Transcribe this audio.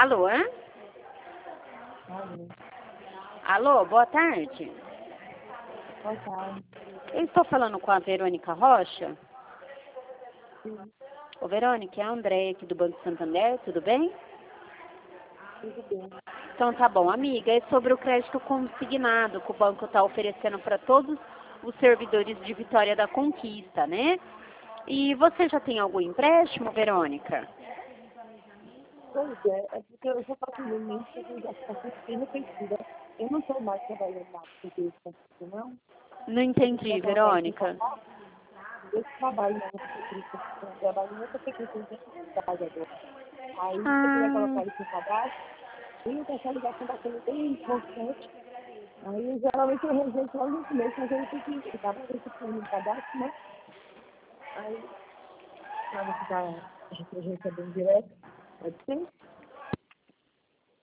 Alô? Alô, Alô, boa tarde. boa tarde. Eu estou falando com a Verônica Rocha. Sim, Ô, Verônica, é a Andréia aqui do Banco Santander, tudo bem? tudo bem. Então tá bom, amiga, é sobre o crédito consignado que o banco está oferecendo para todos os servidores de Vitória da Conquista, né? E você já tem algum empréstimo, Verônica? Pois é porque eu já passei um mês que eu já estou bem repetida. Eu não estou mais trabalhando na prefeitura, não. Não Eu entendi, já colocar isso em Verônica. contato. Eu trabalho na prefeitura, eu trabalho em outra prefeitura da cidade agora. Aí, se eu puder Ah, colocar isso em cadastro, e essa ligação está sendo bem constante. Aí, geralmente, eu rejeito logo no começo, mas eu tenho que ficar para ver se põe no cadastro, né? Aí, para não ficar recebendo direto, pode ser?